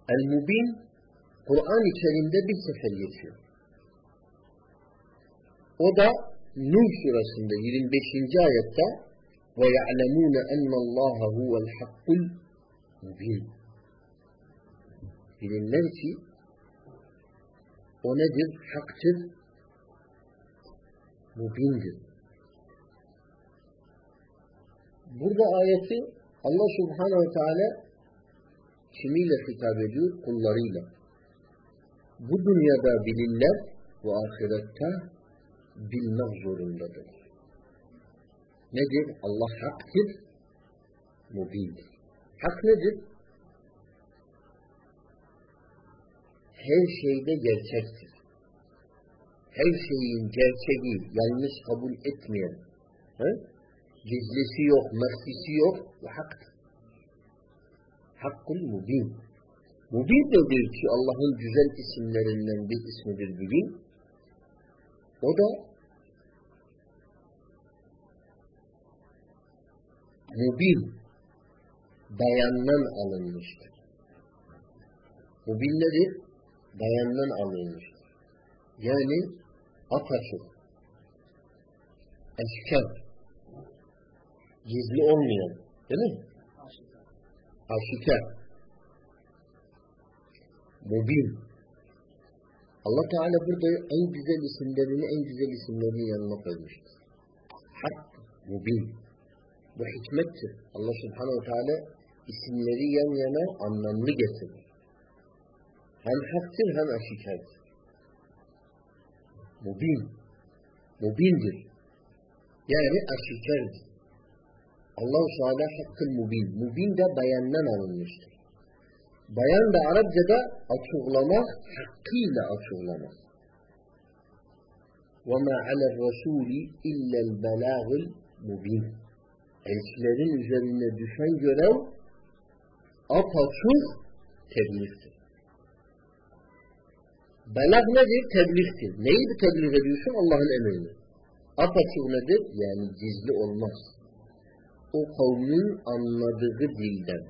El-Mubin Kur'an içerisinde bir sefer geçiyor. O da Nur surasında 25. ayette ve ya'lemûne ennallâhe huvel hakkul mubin. Bilirler ki o nedir? Haktır, mubindir. Burada ayeti Allah Subhanahu ve Teala kimiyle hitap ediyor? Kullarıyla. Bu dünyada bilirler ve ahirette bilmek zorundadır. Nedir? Allah haktır, mubindir. Hak nedir? Her şeyde gerçektir. Her şeyin gerçeği, yanlış kabul etmeyen, gizlisi yok, mehfisi yok ve haktır. Hakkul mubin. Mubin nedir ki Allah'ın güzel isimlerinden bir ismidir bugün? O da mubin, beyandan alınmıştır. Mubin nedir? Beyandan alınmıştır. Yani apaçık, eşkar, gizli olmayan, değil mi? Aşikar. Mubin. Allah Teala burada en güzel isimlerini yanına koymuştur. Hak, mubin. Bu hikmettir. Allah Subhanahu ve Teala isimleri yan yana anlamlı getirir. Hem haktır hem aşikardır. Mubin. Mubindir. Yani aşikardır. Allah-u Teala hakkın mubin. Mubin de beyandan alınmıştır. Beyan da Arapçada açıklamak, hakkıyla açıklamak. وَمَا عَلَى الرَّسُولِ اِلَّا الْبَلَاغِ الْمُبِينَ. Elçilerin üzerine düşen görev apaçık tebliğdir. Belag nedir? Tebliğdir. Neyi tebliğ ediyorsun? Allah'ın emrini. Apaçık nedir? Yani gizli olmaz. O kavmin anladığı dilden.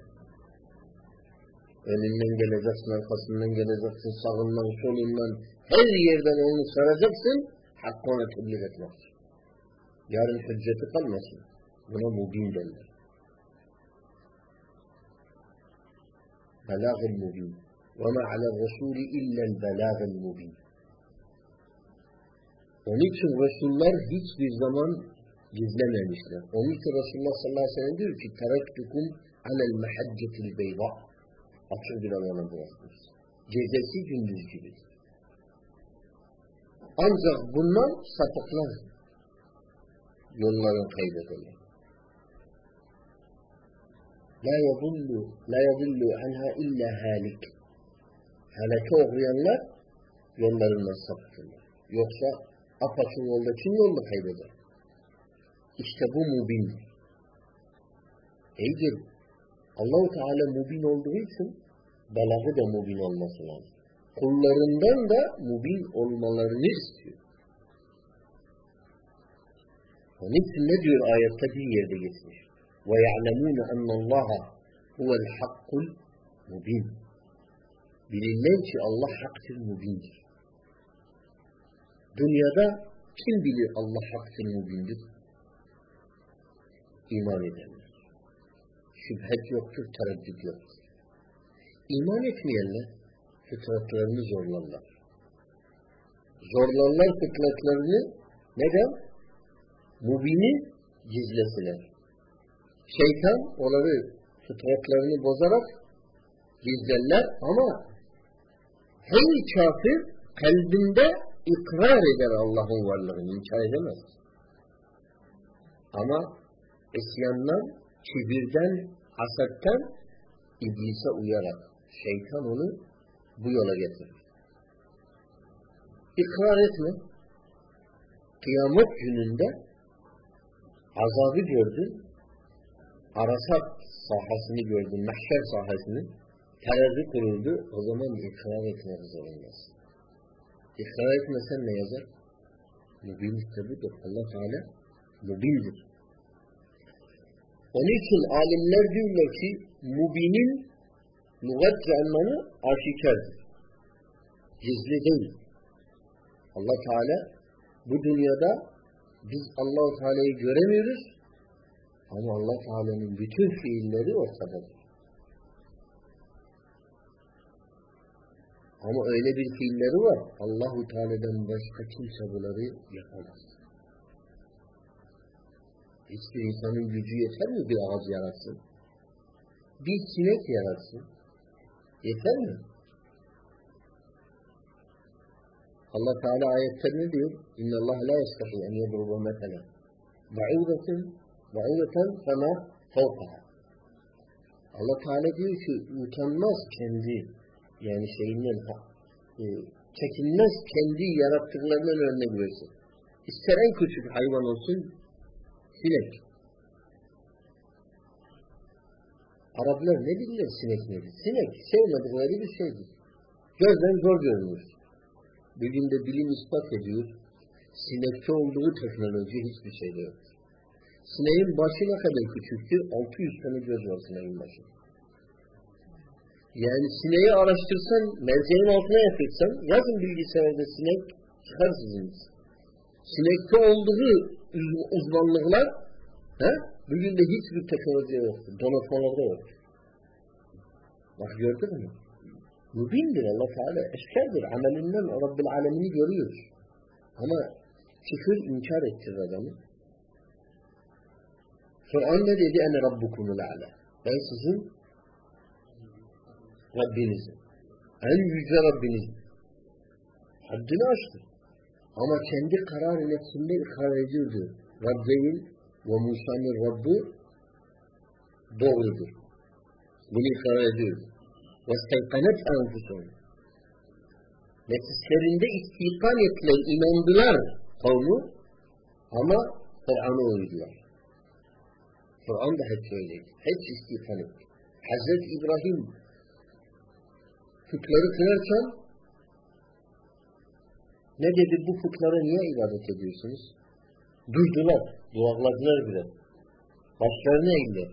Önünden geleceksin, arkasından geleceksin, sağından, solundan, her yerden onu saracaksın, hakkı ona tebliğ etmek. Yarın hücceti kalmasın. Buna mubin derler. Belâg-ı mubin. وَمَا عَلَى الرَّسُولِ اِلَّا الْبَلَاغِ الْمُبِينَ. Onun için Resuller hiçbir zaman gizlememişler. Onun için Resulullah sallallahu aleyhi ve sellem diyor ki تَرَكْتُكُمْ عَلَى الْمَحَجَّةِ الْبَيْضَاءِ. Açık bir alana bırakmış. Gecesi gündüz gibi. Ancak bunlar sapıklar. Yolların kaybederler. La yadullu anha illa halik. Halaka uğrayanlar yollarından sapıtırlar. Yoksa apaçık yolda kim yolda kaybeder? İşte bu mubindir. İyidir. Allah-u Teala mubin olduğu için belagı da mubin olması lazım. Kullarından da mubin olmalarını istiyor. Onun için ne diyor ayette bir yerde geçmiş? وَيَعْلَمُونَ أَنَّ اللّٰهَ هُوَ الْحَقُّ الْمُبِينَ. Bilirler ki Allah haktır, mubindir. Dünyada kim bilir Allah haktır, mubindir? İman edenler. Şüphet yoktur, tereddüt yoktur. İman etmeyenler fıtratlarını zorlarlar. Zorlarlar fıtratlarını neden? Mubini gizlesiler. Şeytan onları fıtratlarını bozarak gizlerler ama her kafir kalbinde ikrar eder Allah'ın varlığını, inkar edemez. Ama isyandan, kibirden, hasetten iblise uyarak şeytan onu bu yola getirir. İkrar etme. Kıyamet gününde azabı gördün, Arasat sahasını gördün, mahşer sahasını, terazi kuruldu, o zaman ikrar etmek zorundasın. İkrar etmesen ne yazar? Mubinlik tabidir. Allah Teala mubindir. Onun için alimler diyorlar ki mubinin lügatçe anlamı aşikardır. Gizli değil. Allah Teala bu dünyada biz Allah-u Teala'yı göremiyoruz ama Allah Teala'nın bütün fiilleri ortadadır. Ama öyle bir fiilleri var. Allah-u Teala'dan başka kimse bunları yapamaz. Hiçbir insanın gücü yeter mi bir ağaç yaratsın? Bir sinek yaratsın? Yeter mi? Allah Teala ayette ne diyor? İnna Allah la yastahi en yedruba mesela. Ba'udeten fema fawqaha. Allah Teala diyor ki utanmaz kendi yani şeyinden çekinmez kendi yarattıklarının önüne görsün. İster en küçük hayvan olsun sinek. Araplar ne bilirler sinek nedir? Sinek sevmedikleri bir şeydir. Gözden zor görünür. Bugün de bilim ispat ediyor. Sinekte olduğu teknoloji hiçbir şeyde yok. Sineğin başı ne kadar küçüktü? 600 tane göz var sineğin başında. Yani sineği araştırsan, merceğin altına yatırsan, yazın bilgisayarda sinek çıkar siziniz. Sinekte olduğu uzmanlıklar bugün de hiçbir teknoloji yoktur. Donatmalarda yoktur. Bak gördün mü? Mübindir Allah Teala. Eşkerdir. Amelinden Rabbil Alemini görüyoruz. Ama küfür inkar ettir adamı. Kur'an ne dedi? Ene Rabbukumul A'la. Ben sizin Rabbinizim. En yüce Rabbinizim. Haddini aştı. Ama kendi karar nefsinde ikrar ediyordu. Rabbeyin ve Musa'nın Rabbi doğrudur. Bunu ikrar ediyordu. وَاسْتَيْقَنَتْ أَنْفُسُهُمْ Nefislerinde istikan ettiler, inandılar kavmi ama Kur'an'a uydular. Kur'an da hep öyleydi. Hep istikan etti. Hazreti İbrahim putları kırarken ne dedi? Bu putlara niye ibadet ediyorsunuz? Durdular. Duakladılar bile. Başlarını eğdiler.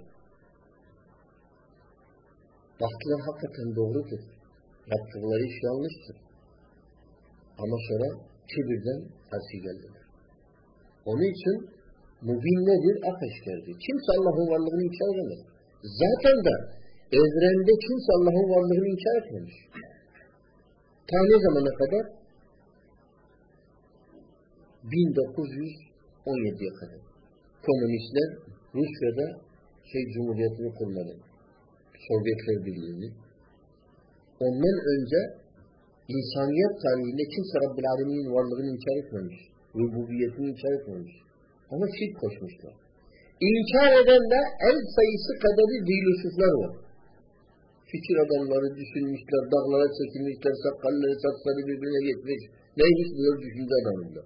Baktılar hakikaten doğrudur. Yaptıkları iş yanlıştır. Ama sonra kibirden karşı geldiler. Onun için mübin nedir? Ateşlerdir. Kimse Allah'ın varlığını inkar edemez. Zaten de evrende kimse Allah'ın varlığını inkar etmemiş. Ta ne zamana kadar? 1917'ye kadar. Komünistler Rusya'da Cumhuriyeti'ni kurmadı. Sovyetler Birliği'ni. Ondan önce insaniyet tarihinde kimse Rabbil Alemin'in varlığını inkar etmemiş. Rububiyetini inkar etmemiş. Ama şirk koşmuşlar. İnkar eden de el sayısı kadarı filozoflar var. Fikir adamları düşünmüşler, dağlara çekilmişler, sakalları, saçları birbirine geçmiş. Neymiş bunlar düşünce adamında.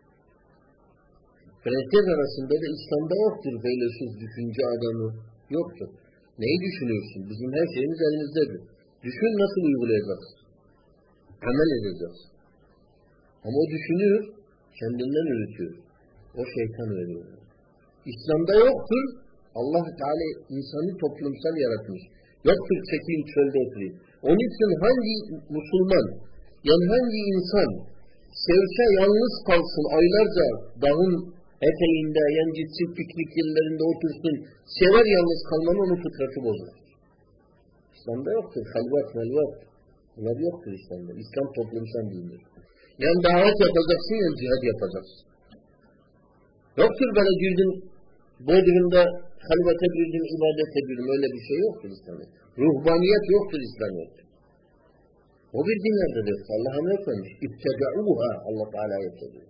Fransız arasında da İslam'da yoktur filozof düşünce adamı. Yoktur. Neyi düşünüyorsun? Bizim her şeyimiz elimizdedir. Düşün nasıl uygulayacağız? Amel edeceğiz. Ama o düşünüyor, kendinden üretiyor. O şeytan veriyor. İslam'da yoktur. Allah Teala insanı toplumsal yaratmış. Yoktur çekin çölde oturayım. Onun için hangi Müslüman, yani hangi insan sevse yalnız kalsın aylarca dağın eteğinde, yani gitsin piknik yerlerinde otursun, sever yalnız kalmanın onun fıtratı bozulur. İslam'da yoktur. Halvat, melvat. Bunlar yoktur İslam'da. İslam toplumsal dindir. Yani davet yapacaksın, yani cihad yapacaksın. Yoktur böyle girdin, Bodrum'da halvete girdin, ibadete girdin. Öyle bir şey yoktur İslam'da. Ruhbaniyet yoktur İslam'da. O bir dinlerde de Allah'a emretmemiş. İbteda'uha Allah Teala yapıyor.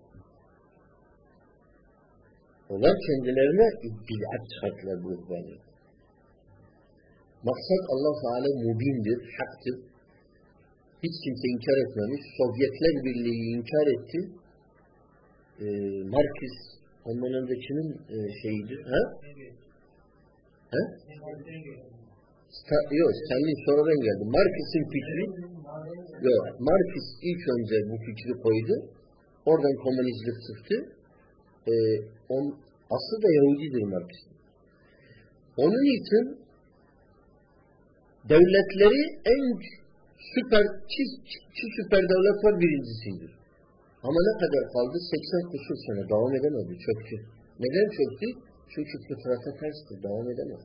Onlar kendilerine bid'at çıkarttılar bu ruhbaniyet. Maksat Allah Teala mubindir, haktır. Hiç kimse inkar etmemiş. Sovyetler Birliği inkar etti. Marx ondan öncekinin şeyidir. Yok, Stalin sonradan geldi. Marx'in fikri yok. Marx ilk önce bu fikri koydu. Oradan komünizmlik çıktı. Aslı da Yahudidir Marx. Onun için devletleri en süper süper devlet var birincisidir. Ama ne kadar kaldı? 80 küsur sene devam edemedi. Çöktü. Neden çöktü? Çünkü fıtrata tersti. Devam edemedi.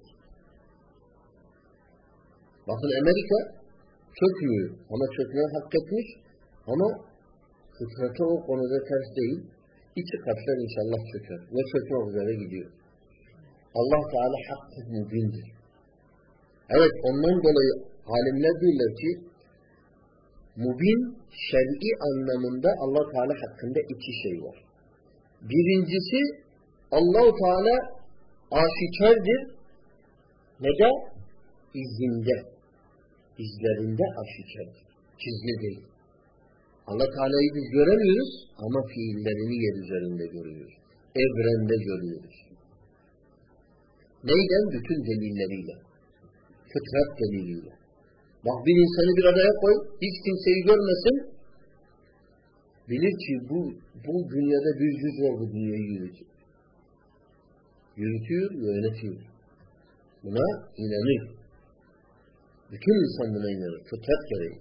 Bakın Amerika çökmüyor. Ama çökmeye hak etmiş. Ama fıtrata o konuda ters değil. İçi katlar inşallah çöker. Ve çökmek üzere gidiyor. Allah Teala hakkı mübindir. Evet, ondan dolayı alimler diyorlar ki mübin şer'i anlamında Allah Teala hakkında iki şey var. Birincisi Allah Teala aşikardır. Neden? İzinde, izlerinde aşikardır. Gizli değil. Allah Teala'yı biz göremiyoruz ama fiillerini yer üzerinde görüyoruz. Evrende görüyoruz. Neyden? Bütün delilleriyle. Fıtrat deliliyle. Bak bir insanı bir adaya koy, hiç kimseyi görmesin, bilir ki bu dünyada bir güç var bu dünyayı yürütüyor. Yürütüyor, yönetiyor. Buna inanır. Bütün insan buna inanır. Fıtrat gereği.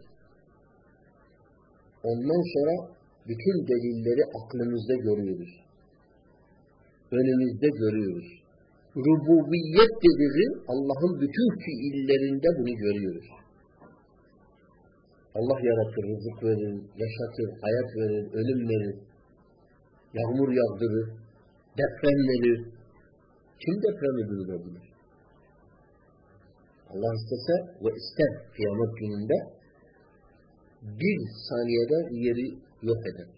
Ondan sonra bütün delilleri aklımızda görüyoruz. Önümüzde görüyoruz. Rububiyet dediği Allah'ın bütün fiillerinde bunu görüyoruz. Allah yaratır, rızık verir, yaşatır, hayat verir, ölüm verir, yağmur yağdırır, deprem verir. Kim depremi durdurabilir? Allah istese ve ister kıyamet gününde bir saniyede yeri yok eder.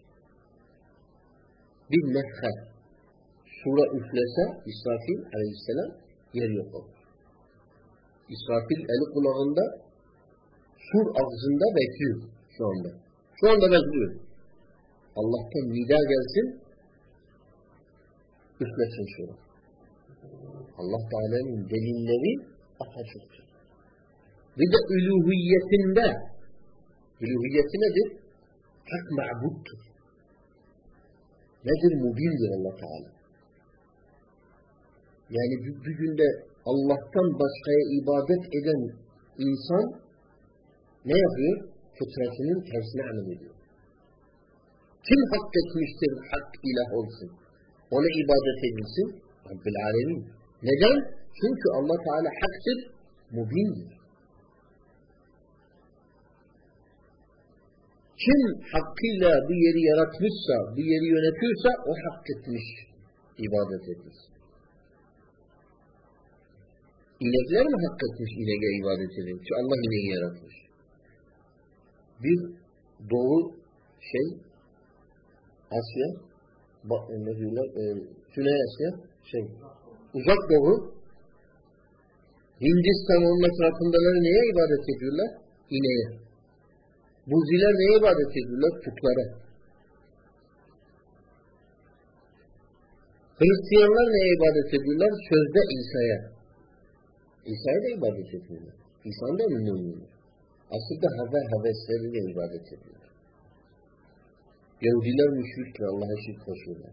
Bir nefhe sura üflese İsrafil aleyhisselam yer yok olur. İsrafil eli kulağında sur ağzında bekliyor şu anda. Şu anda bekliyor. Allah'tan nida gelsin üflesin sura. Allah Teala'nın delilleri apaçıktır. Bir de üluhiyetinde üluhiyeti nedir? Hak ma'buddur. Nedir? Mubindir Allah Teala. Yani bir günde Allah'tan başkaya ibadet eden insan ne yapıyor? Fıtratının tersine amel ediyor. Kim hak etmiştir hak ilah olsun? Ona ibadet edilsin? Rabbil alemin. Neden? Çünkü Allah Teala haktır, mubindir. Kim hakkıyla bir yeri yaratmışsa, bir yeri yönetiyorsa o hak etmiş ibadet edilsin. İnekler mi hak etmiş ineğe ibadet edin? Çünkü Allah ineği yaratmış. Bir doğu Asya, ne diyorlar? Güney Asya, uzak doğu, Hindistan onun etrafındaları neye ibadet ediyorlar? İneğe. Buziler neye ibadet ediyorlar? Putlara. Hristiyanlar neye ibadet ediyorlar? Sözde İsa'ya. İsa'ya da ibadet ediyorlar. İsa'nın da müminler. Aslında hevesleriyle ibadet ediyorlar. Yahudiler müşrikler, Allah'a şirk koşuyorlar.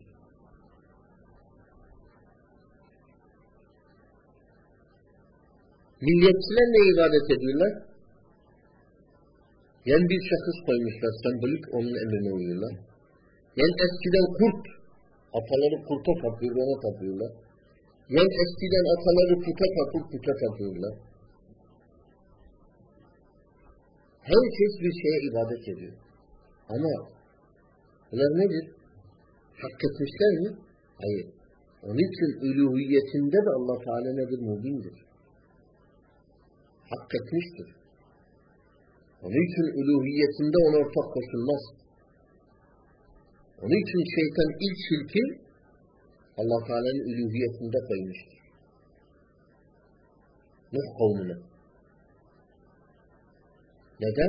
Milliyetçiler neye ibadet ediyorlar? Yani bir şahıs koymuşlar, sembolik onun emrine uyuyorlar. Yani eskiden kurt, ataları kurta tapıyor, ona tapıyorlar. Yani eskiden ataları puta tapıp puta tapıyorlar. Herkes bir şeye ibadet ediyor. Ama bunlar nedir? Hak etmişler mi? Hayır. Onun için uluhiyetinde de Allah Teala nedir? Mubindir. Hak etmiştir. Onun için uluhiyetinde ona ortak koşulmaz. Onun için şeytan ilk şirki Allah Teala'nın uluhiyetinde koymuştur. Nuh kavmine. Neden?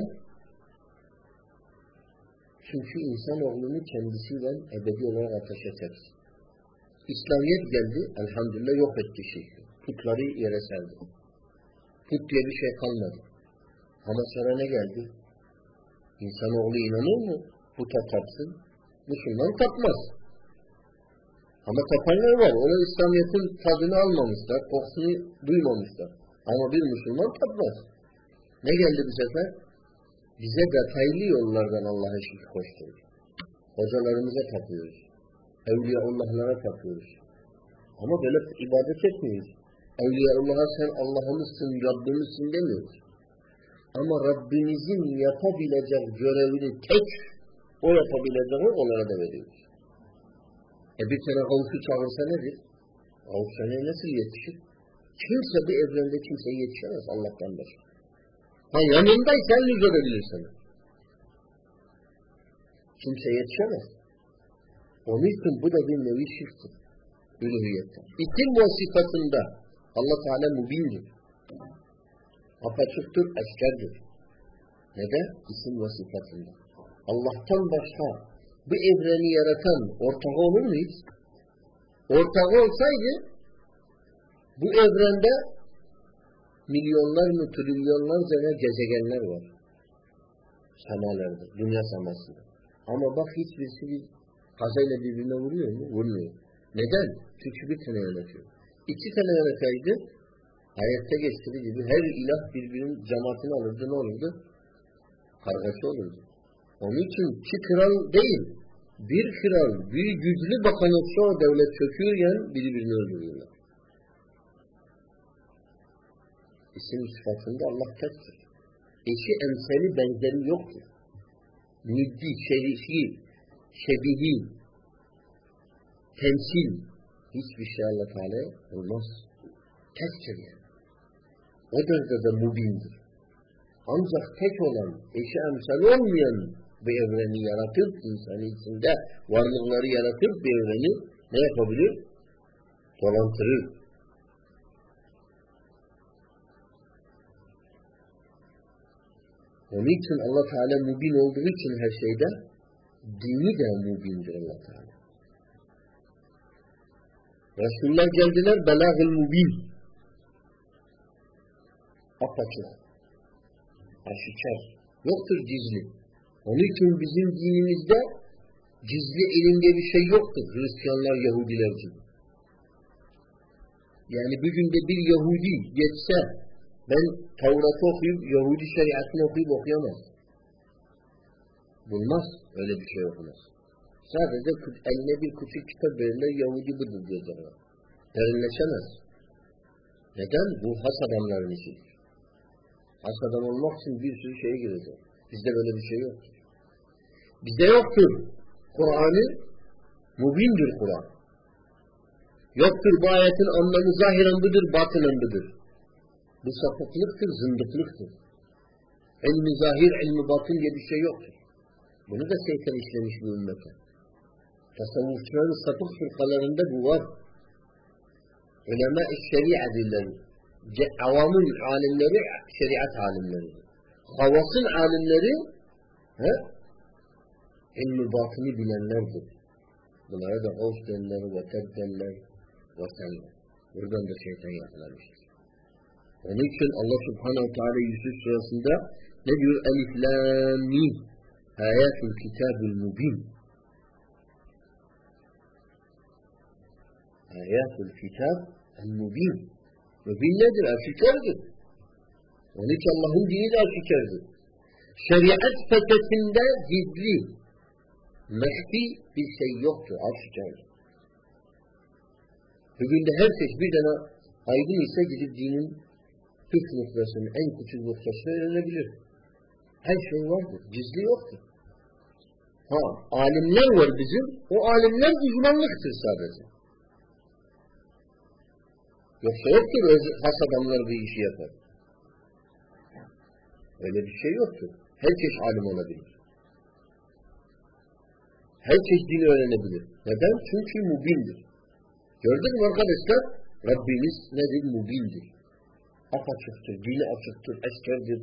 Çünkü insanoğlunu kendisiyle ebedi olarak ateşe tersi. İslamiyet geldi, elhamdülillah yok etti şirki. Putları yere serdi. Put diye bir şey kalmadı. Ama sonra ne geldi? İnsanoğlu inanır mı? Puta tapsın. Müslüman tapmaz. Ama tapanlar var. Ona İslamiyet'in tadını almamışlar, kokusunu duymamışlar. Ama bir Müslüman tapmaz. Ne geldi bu sefer? Bize detaylı yollardan Allah'a şirk koşturuyor. Hocalarımıza tapıyoruz. Evliyaullah'lara tapıyoruz. Ama böyle ibadet etmiyoruz. Evliyaullah'a sen Allah'ımızsın, Rabbimizsin demiyoruz. Ama Rabbimizin yapabilecek görevini tek o yapabileceği onlara da veriyoruz. Bir tane Gavs'u çağırsa nedir? Gavs sana nasıl yetişir? Kimse bir evrende kimseye yetişemez Allah'tan başka. Yanındaysan lüzum edilir sana. Kimse yetişemez. Onun için bu da bir nevi şirktir. Uluhiyetten. İsim vasıfatında Allah Teala mübindir. Apaçıktır, eskerdir. Neden? İsim vasıfatında. Allah'tan başka bu evreni yaratan ortağı olur mu hiç? Ortağı olsaydı bu evrende milyonlar mı, trilyonlarca gezegenler var. Semalarda, dünya semasında. Ama bak hiçbirisi bir kazayla birbirine vuruyor mu? Vurmuyor. Neden? Çünkü bir tane yönetiyor. İki tane yöneteydi, ayette geçtiği gibi her ilah birbirinin cemaatini alırdı, ne olurdu? Kargaşa olurdu. Onun için iki kral değil, bir kral, bir güçlü bakan olsa o devlet çöküyorken birbirini öldürüyorlar. İsim sıfatında Allah tektir. Eşi emsali benzeri yoktur. Niddi, şerisi, şebihi, temsil, hiçbir şey Allah Teala olmaz. Tektir yani. O derecede mubindir. Ancak tek olan, eşi emsali olmayan bu evreni yaratıp, insanı içinde varlıkları yaratıp bu evreni ne yapabilir? Dolandırır. Onun için Allah Teala mubin olduğu için her şeyde dini de mubindir Allah Teala. Resuller geldiler belâgıl mubin. Apaçık. Aşikar. Yoktur gizli. Onun için bizim dinimizde gizli elinde bir şey yoktur. Hristiyanlar, Yahudiler gibi. Yani bir günde bir Yahudi geçse ben Tevrat'ı okuyup Yahudi şeriatını okuyamaz. Bulmaz. Öyle bir şey okumaz. Sadece eline bir küçük kitap verirler Yahudi budur diyorlar. Derinleşemez. Neden? Bu has adamların işidir. Has adam olmak için bir sürü şeye girecek. Bizde böyle bir şey yoktur. Bizde yoktur. Kur'an'ı mubindir Kur'an. Yoktur bu ayetin anlamı zahiren budur, batınen budur. Bu sapıklıktır, zındıklıktır. İlmi zahir, ilmi batın diye bir şey yoktur. Bunu da şeytan işlemiş bu ümmete. Tasavvufçuların sapık fırkalarında bu var. Ulema-i şeria dilleri. Avamın alimleri, şeriat alimleri. Havasın alimleri ilmi batını bilenlerdir. Bunlara da hoş derler, vatet derler, vatanlar. Buradan da şeytan yakalamıştır. Onun için Allah Subhanahu Teala Yusuf surasında ne diyor? Elif lam mim. Ayatul kitabul mubin. Ayatul kitab el-mubin. Mubin nedir? Aşikardır. Onun için Allah'ın dini de aşikardır. Şeriat fethetinde gizli, mehfi bir şey yoktur. Aşikardır. Bugün de herkes bir tane aydın ise gidip dinin püf noktasının en küçük noktasını öğrenebilir. Her şey vardır. Gizli yoktur. Alimler var bizim. O alimler uzmanlıktır sadece. Yoksa yoktur. Has adamlar bir işi yapar. Öyle bir şey yoktur. Herkes alim olabilir. Herkes dini öğrenebilir. Neden? Çünkü mubindir. Gördük mü arkadaşlar? Rabbimiz nedir? Mubindir. Apaçıktır, dini açıktır, eskerdir.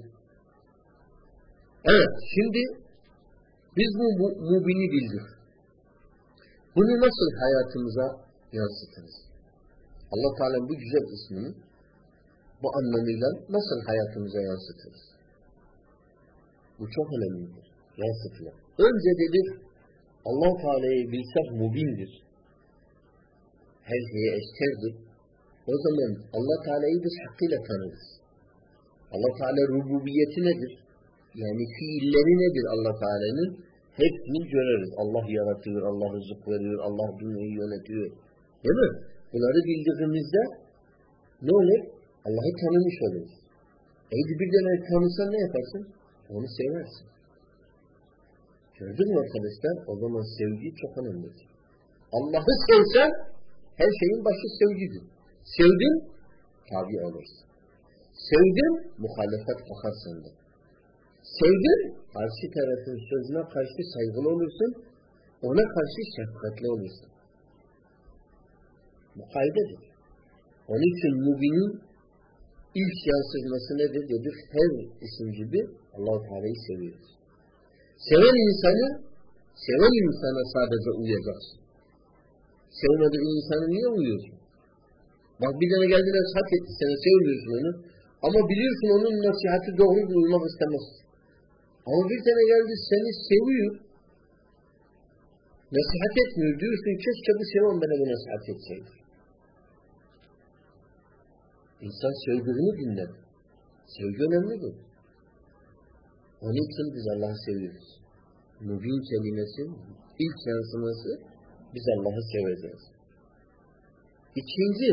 Evet, şimdi biz bu mubini bildik. Bunu nasıl hayatımıza yansıtırız? Allah Teala'nın bu güzel ismini bu anlamıyla nasıl hayatımıza yansıtırız? Bu çok önemlidir. Yansıtılır. Önce dedik Allah Teala'yı bilsek mubindir. Her şeye eskerdir. O zaman Allah Teala'yı biz hakkıyla tanırız. Allah Teala rububiyeti nedir? Yani fiilleri nedir Allah Teala'nın? Hepsini görürüz. Allah yaratıyor, Allah rızık veriyor, Allah dünyayı yönetiyor. Değil mi? Bunları bildiğimizde ne olur? Allah'ı tanımış oluruz. Bir tane tanırsan ne yaparsın? Onu seversin. Gördün mü arkadaşlar? O zaman sevgi çok önemlidir. Allah'ı sevsen her şeyin başı sevgidir. Sevdin, tabi olursun. Sevdin, muhalefet bakar sende. Sevdin, karşı tarafın sözüne karşı saygılı olursun, ona karşı şefkatli olursun. Bu kaydedir. Onun için mubinin ilk yansıması nedir dedik? Her isim gibi Allah-u Teala'yı seviyoruz. Seven insana sadece uyacaksın. Sevmediğin insana niye uyuyorsun? Bak bir tane geldi nasihat etti, sen sevmiyorsun onu. Ama biliyorsun onun nasihati doğru duymak istemezsin. Ama bir tane geldi seni seviyor, nasihat etmiyor, diyorsun keşke bu seven bana bu nasihat etseydi. İnsan sevdiğini dinler. Sevgi önemlidir. Onun için biz Allah'ı seviyoruz. Mubin kelimesi, ilk yansıması biz Allah'ı seveceğiz. İkinci,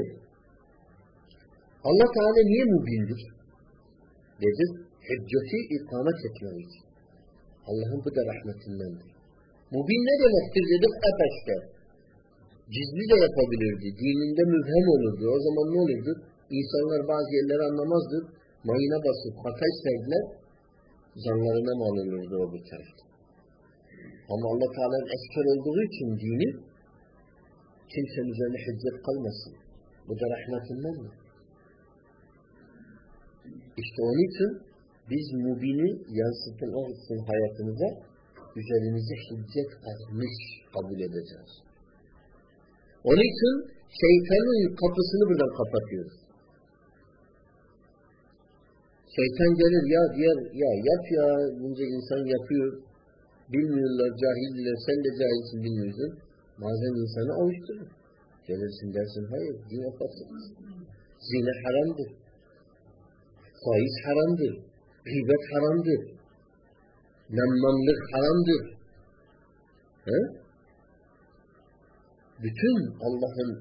Allah Teala niye mubindir? Dedik, hücceti ikamet etmek için. Allah'ın bu da rahmetindendir. Mubin ne demektir dedik? Ateşte. Gizli de yapabilirdi. Dininde mübhem olurdu. O zaman ne olurdu? İnsanlar bazı yerleri anlamazdı. Mayına basıp hata isterdiler. Canlarına mal olurdu o bir tarafta. Ama Allah Teala'nın esker olduğu için dini kimsenin üzerine hüccet kalmasın. Bu da rahmetinden mi? İşte onun için biz mubini yansıtmak için hayatımıza üzerimize hüccet kalmış kabul edeceğiz. Onun için şeytanın kapısını buradan kapatıyoruz. Şeytan gelir yap ya bunca insan yapıyor. Bilmiyorlar, cahiller, sen de cahilsin bilmiyorsun. Bazen insanı avuşturur. Gelirsin dersin hayır, din yaparsınız. Zina haramdır. Faiz haramdır. Gıybet haramdır. Nammanlık haramdır. Bütün Allah'ın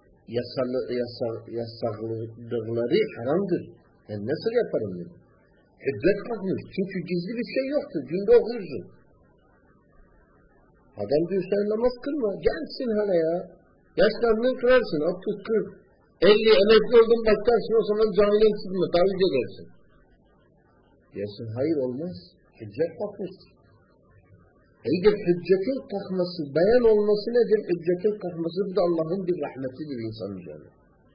yasakladıkları haramdır. Ben nasıl yaparım bunu? Hüccet kalkmış. Çünkü gizli bir şey yoktur. Günde okursun. Adam diyor sen namaz kılma. Gençsin hala ya. Yaşlandın kılarsın. 30, 40, 50 emekli oldun bakarsın o zaman camiye çıkma. Taviz edersin. Diyorsun hayır olmaz. Hüccet kalkmıştır. Hüccetin kalkması, beyan olması nedir? Hüccetin kalkması da Allah'ın bir rahmetidir insanın üzerine.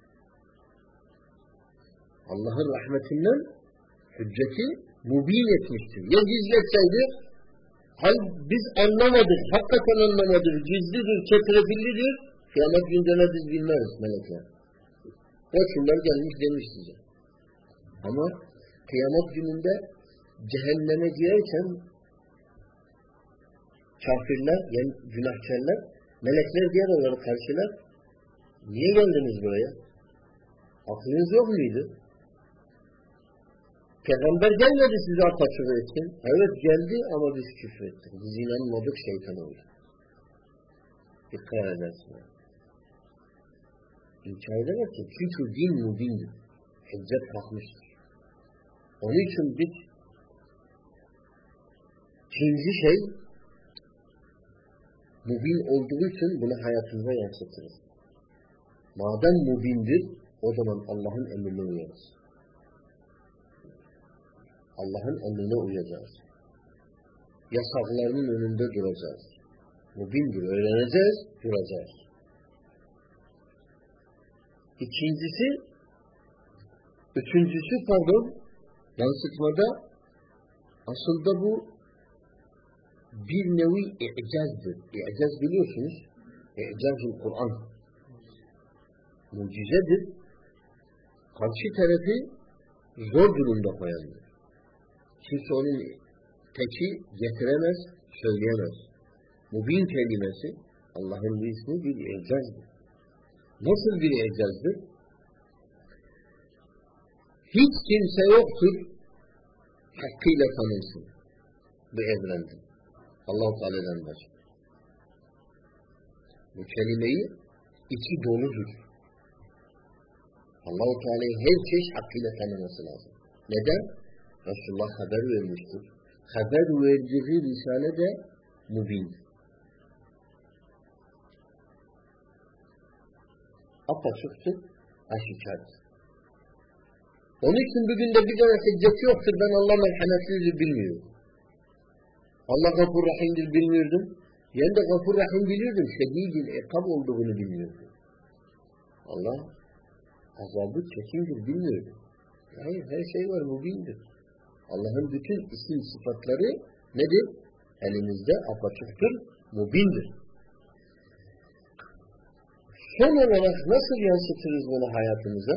Allah'ın rahmetinden hücceti mubin etmiştir. Ya gizletseydi, biz anlamadık, hakikaten anlamadık, gizlidir, çetrefillidir, kıyamet günde ne biz bilmeriz melekler. Koçunlar gelmiş demiş size. Ama kıyamet gününde cehenneme girerken kafirler, yani günahkarlar, melekler diğer onları karşılar. Niye geldiniz buraya? Aklınız yok muydu? Peygamber gelmedi size apaçığı için. Evet geldi ama biz küfür ettik. Biz inanmadık, şeytan oldu. Dikkat edersin. İnkar edemezsin. Çünkü din mubindir. Hüccet kalkmıştır. Onun için biz ikinci şey mubin olduğu için bunu hayatımıza yansıtırız. Madem mubindir, o zaman Allah'ın emrine uyarız. Allah'ın emrine uyacağız. Yasaklarının önünde duracağız. Mubindir, öğreneceğiz, duracağız. Üçüncüsü yansıtmada aslında bu bir nevi i'cazdır. İ'caz biliyorsunuz, i'caz-ı Kur'an. Mucizedir. Karşı tarafı zor durumda koyandır. Kimse onun teki getiremez, söyleyemez. Mubin kelimesi Allah'ın ismi bir i'cazdır. Nasıl bir i'cazdır? Hiç kimse yoktur hakkıyla tanınsın bu evrende. Allah-u Teala'dan başka. Bu kelimeyi içi doludur. Allah-u Teala'yı herkes hakkıyla tanıması lazım. Neden? Resulullah haber vermiştir. Haber verdiği risale de mübindir. Apaçıktır, aşikardır. Onun için bugün de bir tane hücceti yoktur. Ben Allah merhametlidir bilmiyorum. Allah Gafur Rahim'dir bilmiyordum. Yani de Gafur Rahim biliyordum. Şedid-i ikab olduğunu bilmiyordum. Allah azabı kesindir bilmiyordum. Hayır, her şey var, mübindir. Allah'ın bütün isim sıfatları nedir? Elimizde apaçıktır, mübindir. Son olarak nasıl yansıtırız bunu hayatımıza?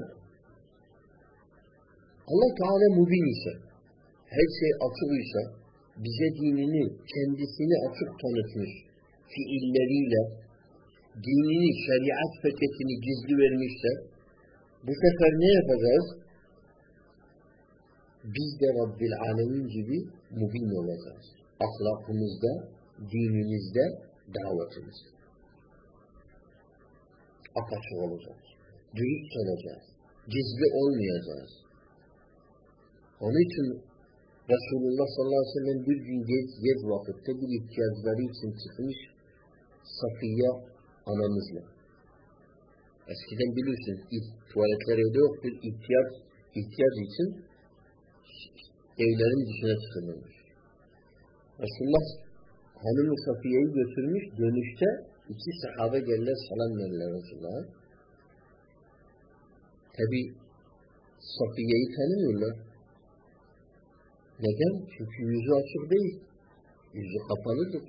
Allah Teala mübin ise, her şey açık ise, bize dinini, kendisini açık tanıtmış, fiilleriyle, dinini, şeriat fethetini gizli vermişse, bu sefer ne yapacağız? Biz de Rabbil Alemin gibi mübin olacağız. Ahlakımızda, dinimizde, davetimizde. Apaçık olacağız. Dürüst olacağız. Gizli olmayacağız. Onun için Resulullah sallallahu aleyhi ve sellem bir gün gez vakitte bir ihtiyaçları için çıkmış Safiye anamızla. Eskiden bilirsiniz tuvaletler evde yoktur. İhtiyaç için evlerin dışına çıkılmış. Resulullah hanımı Safiye'yi götürmüş. Dönüşte iki sahabe gelirler, selam verirler Resulullah'a. Tabi Safiye'yi tanımıyorlar. Neden? Çünkü yüzü açık değil. Yüzü kapalıdır.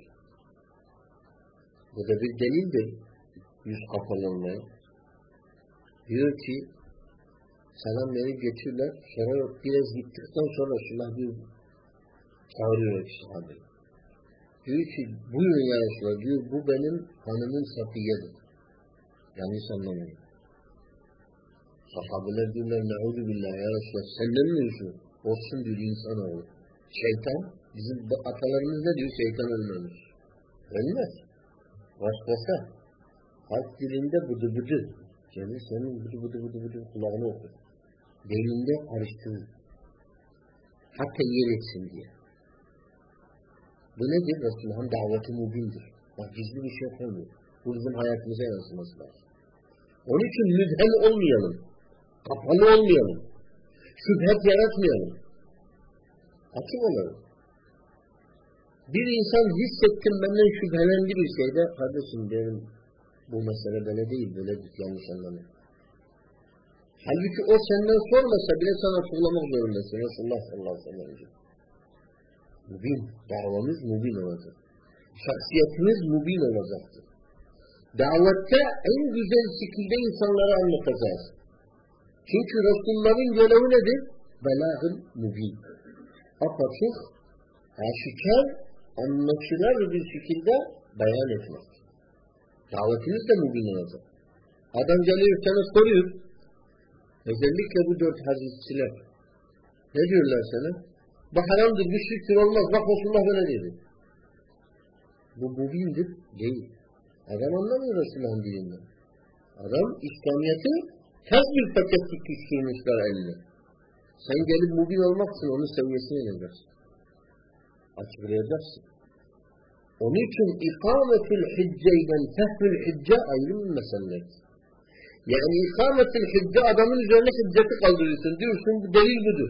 Bu da bir delildir. Yüz kapalı olmaya. Diyor ki selam verip geçiyorlar. Sonra biraz gittikten sonra Resulullah bir çağırıyor sahabeyi. Diyor ki buyurun ya Resulullah diyor bu benim hanımın Safiye'dir. Yanlış anlamayın. Sahabeler diyorlar ne'udu billah ya Resulullah senden mi diyorsun? Olsun diyor insanoğlu. Şeytan, bizim atalarımız ne diyor? Şeytan ölmemiş. Ölmez. Başkası. Halk dilinde bıdı bıdı. Yani senin bıdı kulağını okur. Beyninde karıştırır. Hatta yer etsin diye. Bu nedir? Resulullah'ın daveti mübindir. Bak gizli bir şey yapamıyor. Bu bizim hayatımıza yansıması lazım. Onun için müdhem olmayalım. Kapalı olmayalım. Şüphet yaratmayalım. Açık olalım. Bir insan hissettim benden şüphelendi bir şeyde. Kardeşim benim bu mesele böyle değil. Böyledir. Yanlış anlamayın. Halbuki o senden sormasa bile sana sorulamak zorundasın. Resulullah sallallahu aleyhi ve sellem. Mübin. Davamız mübin olacak. Şahsiyetimiz mübin olacaktır. Davette en güzel şekilde insanlara anlatacağız. Çünkü Resulullah'ın görevi nedir? Belâh-ül mübin. Apaçık, aşikar, anlaşılır bir şekilde beyan etmek. Davetiniz de mübin olacak. Adam geliyor sana soruyor. Özellikle bu 4 hadisçiler. Ne diyorlar sana? Bu haramdır, müşriktir, olmaz. Bak Resulullah böyle dedi. Bu mübindir, değil. Adam anlamıyor Resulullah'ın dilinden. Adam İslamiyet'i ters bir paketlik düşürmüşler eline. Sen gelip mübin olmak için onun seviyesine ineceksin. Açıklayacaksın. Onun için ikametül hicce ile fehmül hicce ayrı bir meseledir. Yani ikametül hicce adamın üzerine hicreti kaldırıyorsun. Diyorsun bu delil budur.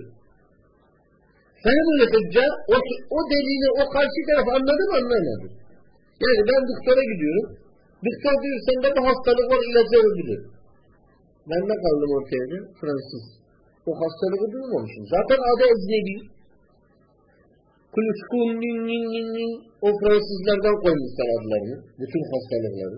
Fehmül hicce o delili o karşı taraf anladı mı anlamadı. Yani ben doktora gidiyorum. Doktor diyor sende bu hastalık var ilacı öldürür. Ben ne kaldım ortaya da? Fransız. O hastalığı duymamışım. Zaten adı ecnebi. Kuluçkun o Fransızlardan koymuşlar adlarını. Bütün hastalıkları.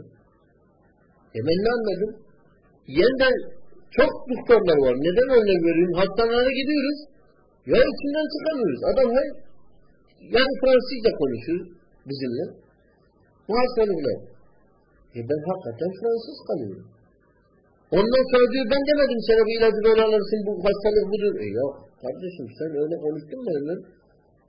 Ben ne anladım? Yeniden çok doktorlar var. Neden örnek veriyorum? Hastanelere gidiyoruz. Ya içinden çıkamıyoruz. Adam yani Fransızca konuşuyor bizimle. Bu hastalıklar. Ben hakikaten Fransız kalıyorum. Ondan sonra diyor ben demedim sana bu ilacı böyle alırsın bu hastalık budur. Yok kardeşim sen öyle konuştun mu öyle?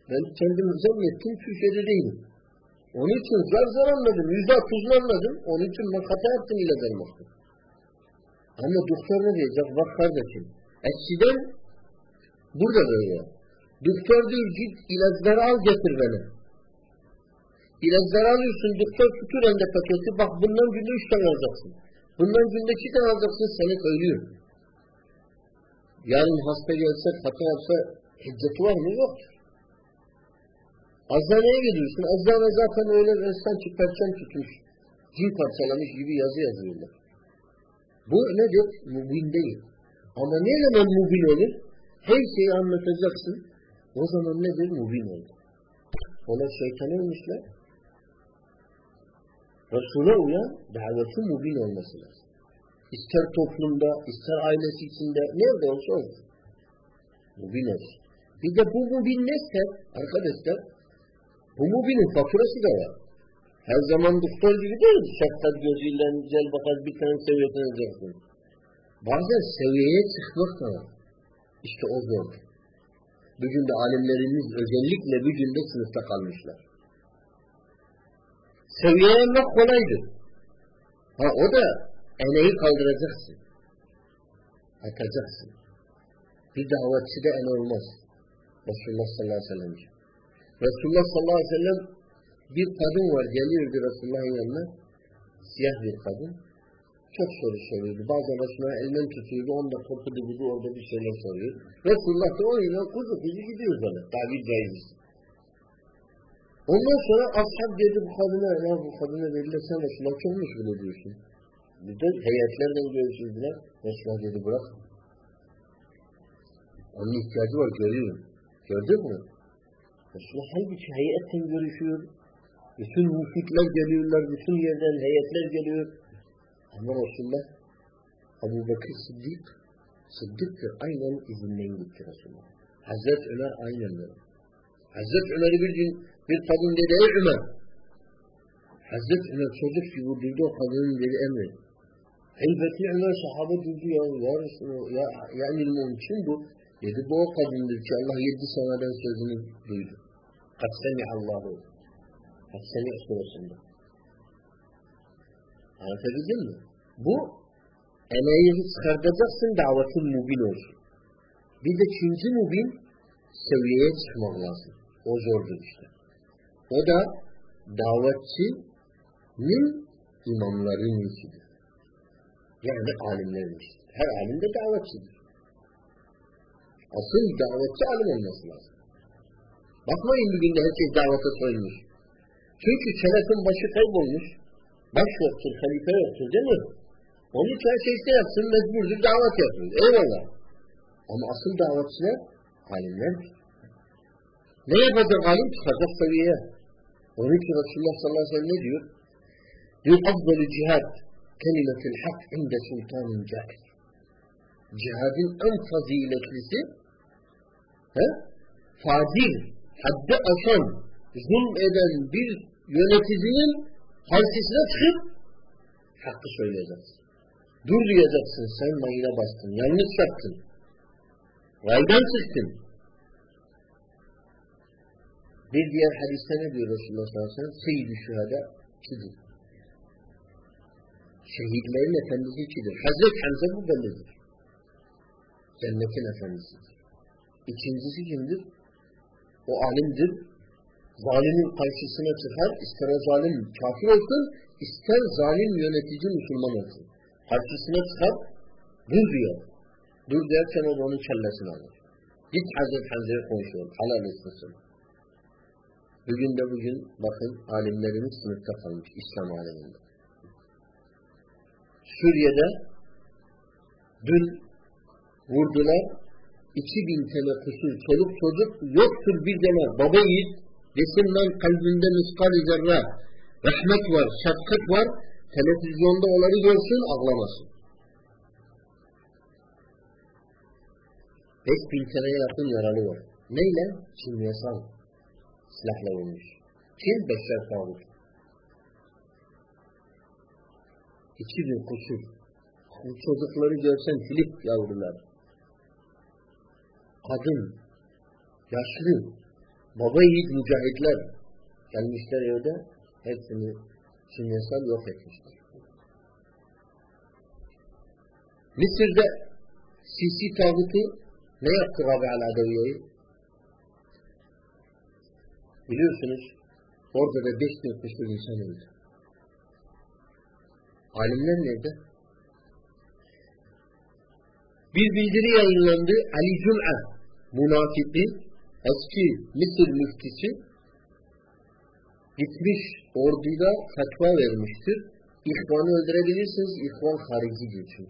Ben kendim zannettim Türkiye'de değilim. Onun için zar anladım. %60'ını anladım. Onun için ben hata yaptım ilaç almakta. Ama doktor ne diyecek? Bak kardeşim. Eskiden burada böyle. Doktor diyor git ilaçları al getir bana. İlaçları alıyorsun. Doktor tutur elde paketi. Bak bundan günde 3 tane alacaksın. Bundan günde 2 tane alacaksın. Seni söylüyor. Yarın hasta gelse, hata yapsa hiddeti var mı? Yoktur. Eczaneye gidiyorsun. Eczane zaten öyle sanki perçem tutmuş. Cin parçalamış gibi yazı yazıyorlar. Bu nedir? Mubin değil. Ama ne zaman mubin olur? Her şeyi anlatacaksın. O zaman nedir? Mubin olur. Ona şeytan olmuşlar. Resul'e uyan daveti mubin olması lazım. İster toplumda, ister ailesi içinde, nerede olsa olsun. Mubin olsun. Bir de bu mubin neyse arkadaşlar, bu mubinin faturası da var. Her zaman doktor gibi değil. Şefkat gözüyle güzel bakar bir tane seviyesine edeceksin. Bazen seviyeye çıkmak da var. İşte o zor. Bugün de alimlerimiz özellikle bugün de sınıfta kalmışlar. Seviyeye inmek kolaydır. Ha o da eneyi kaldıracaksın. Atacaksın. Bir davetçi de ene olmaz. Resulullah sallallahu aleyhi ve sellem. Resulullah sallallahu aleyhi ve sellem bir kadın var geliyordu Resulullah'ın yanına. Siyah bir kadın. Çok soru soruyordu. Bazen Resulullah elinden tutuyordu. Onda korkudu budu orada bir şeyler soruyor. Resulullah da oyuna kuzu gidiyor böyle. Tabir caiz. Ondan sonra ashab dedi bu kadına ya bu kadına dediler sen Resulullah çok meşgul ediyorsun. Bir de heyetlerle görüşürdüler. Resulullah dedi bırak. Onun ihtiyacı var görüyorum. Gördün mü? Resulullah halbuki heyetten görüşüyor. Bütün müfitler geliyorlar. Bütün yerden heyetler geliyor. Ama Resulullah Ebu Bekir Sıddık'tır. Aynen izinden gitti Resulullah. Hazreti Ömer aynen dedi. Hazreti Ömer'i bir gün bir kadın dedi ey Ömer. Hazreti Ömer çocuk gibi durdu o kadının dedi emri. Elbette Ömer sahabe durdu ya Resulullah ya emirmin kim bu? Dedi bu o kadındır ki Allah 7 seneden sözünü duydu. Kad semi'allahu. Kad semi'u surasında. Anlatabildim mi? Bu emeği çıkartacaksın davetin mubin olsun. Bir de ikinci mubin seviyeye çıkmak lazım. O zordur işte. O da davetçinin imamların işidir. Yani alimlerin işidir. Her alim de davetçidir. Asıl davetçi alim olması lazım. Bakmayın bugün de herkes davete soyulmuş. Çünkü selefin başı kaybolmuş. Baş yoktur, halife yoktur değil mi? Onun için her şeyse yapsın, mecburdur, davet yapsın. Eyvallah. Ama asıl davetçiler alimlerdir. Ne yapacak alim? Çıkacak seviyeye. Onun için Resulullah sallallahu aleyhi ve sellem ne diyor? Diyor, afdalü cihad kelimetil hak inde sultanın cair. Cihadın en faziletlisi fazil, haddi aşan, zulm eden bir yöneticinin karşısına çıkıp hakkı söyleyeceksin. Dur diyeceksin, sen mayına bastın, yanlış yaptın. Raydan çıktın. Bir diğer hadiste ne diyor Resulullah sallallahu aleyhi ve sellem? Seyyid-i şühada kidir. Şehitlerin efendisi kidir. Hazreti Hamza bu bellidir. Cennetin efendisidir. İkincisi kimdir? O alimdir. Zalimin karşısına çıkar, ister o zalim kafir olsun, ister zalim yönetici Müslüman olsun. Karşısına çıkar, dur diyor. Dur derken o da onun kellesini alır. Git Hazreti Hamza'ya konuşuyor. Halal etmesin. Bugün bakın alimlerimiz sınıfta kalmış İslam aleminde. Suriye'de dün vurdular 2000 tane kusur çoluk çocuk yoktur bir tane baba yiğit desin ben kalbinde miskal-i zerre rahmet var, şefkat var televizyonda onları görsün ağlamasın. 5000 seneye yakın yaralı var. Neyle? Kimyasal silahla olmuş. Kim? Beşer Tağut. 2000 kusur. Bu çocukları görsen Filip yavrular. Kadın, yaşlı, Baba yiğit mücahitler gelmişler evde hepsini kimyasal yok etmişler. Mısır'da Sisi tağutu ne yaptı Rabi al-Adaviye'yi? Biliyorsunuz orada da 5.000 küsur insan öldü. Alimler nerede? Bir bildiri yayınlandı. Ali Cum'a münafiki eski Mısır müftisi gitmiş orduda fatva vermiştir. İhvanı öldürebilirsiniz. İhvan harici geçmiş.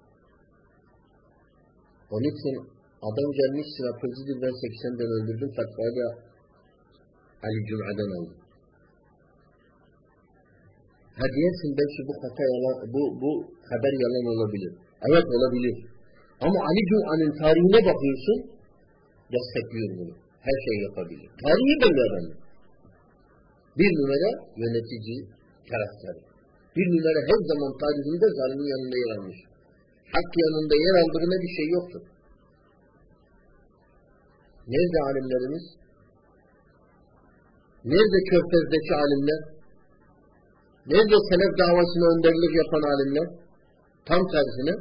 Onun için adam gelmiş sırapözüdür ben 80'den öldürdüm fatvayı da Ali Cum'a'dan aldım. Ha diyersin belki bu hata yalan, bu haber yalan olabilir. Evet olabilir. Ama Ali Cum'a'nın tarihine bakıyorsun destekliyor bunu. Her şey yapabilir. Tarihi böyle öğrendim. Bir numara yönetici karakteri. Bir numara her zaman tarihinde zalimin yanında yer almış. Hak yanında yer aldığına bir şey yoktur. Nerede alimlerimiz? Nerede Körfez'deki alimler? Nerede selef davasına önderlik yapan alimler? Tam tersine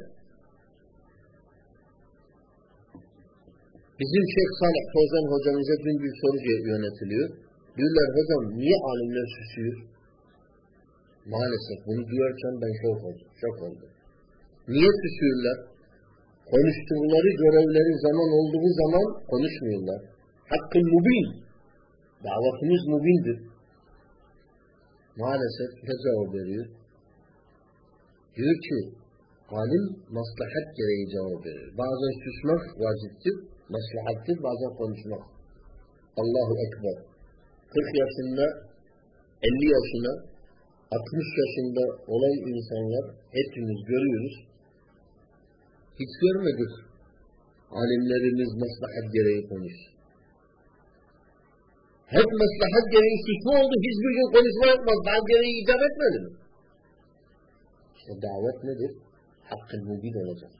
bizim Şeyh Salih Fozan hocamıza dün bir soru yönetiliyor. Diyorlar hocam niye alimler susuyor? Maalesef bunu duyarken ben şok oldum. Niye susuyorlar? Konuştukları görevleri zaman olduğu zaman konuşmuyorlar. Hakkın mubin. Davetimiz mubindir. Maalesef ne cevap veriyor? Diyor ki alim maslahat gereği cevap verir. Bazen susmak vaciptir, maslahattır, bazen konuşmak. Allahu Ekber. 40 yaşında, 50 yaşında, 60 yaşında olan insanlar hepimiz görüyoruz. Hiç görmedik. Alimlerimiz maslahat gereği konuşur. Hep maslahat gereği susma oldu. Hiçbir gün konuşma yapmaz. Daha gereği icap etmedi mi? İşte davet nedir? Hakkın mubin olacak.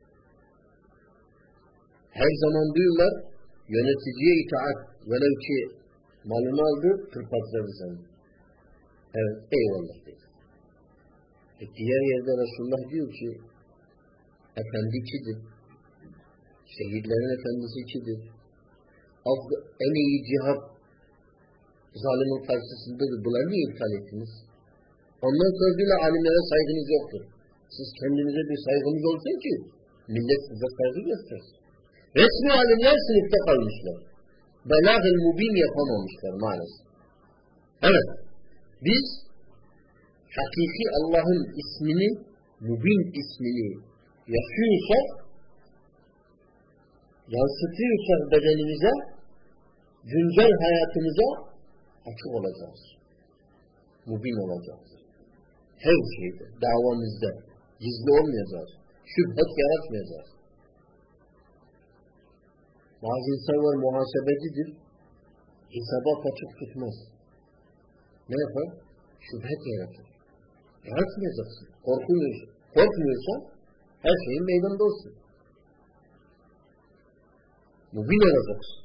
Her zaman diyorlar yöneticiye itaat. Velev ki malını aldı, tırpatladı sana. Evet, eyvallah dedi. Diğer yerde Resulullah diyor ki efendi kidir. Şehitlerin efendisi kidir. En iyi cihat zalimin karşısındadır. Bunları niye iptal ettiniz? Ondan sonra bile alimlere saygınız yoktur. Siz kendinize bir saygınız olsun ki millet size saygı göstersin. Resmi alimler sınıfta kalmışlar. Belâh-ı mubin yapamamışlar maalesef. Evet. Biz hakiki Allah'ın ismini, mubin ismini yaşıyorsak, yansıtıyorsak bedenimize, güncel hayatımıza açık olacağız. Mubin olacağız. Her şeyde, davamızda gizli olmayacağız. Şüphet yaratmayacağız. Bazı insanlar muhasebecidir. Hesaba açık tutmaz. Ne yapar? Şüphet yaratır. Yaratmayacaksın. Korkmuyorsan her şeyin meydanda olsun. Mubin olacaksın.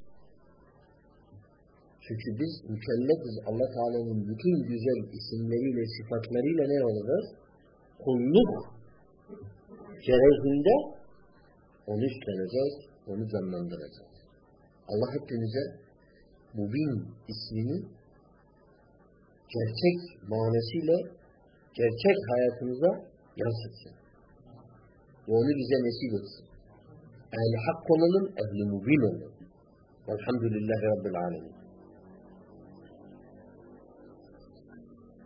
Çünkü biz mükellefiz Allah Teala'nın bütün güzel isimleriyle, sıfatlarıyla ne olacağız? Kulluk şerefinde onu üstleneceğiz, onu canlandıracağız. Allah hepimize Mubin ismini gerçek manasıyla gerçek hayatımıza yansıtsın. Ve onu bize nasip etsin. Ehli hak olalım, ehli mubin olalım. Velhamdülillahi Rabbil alemin.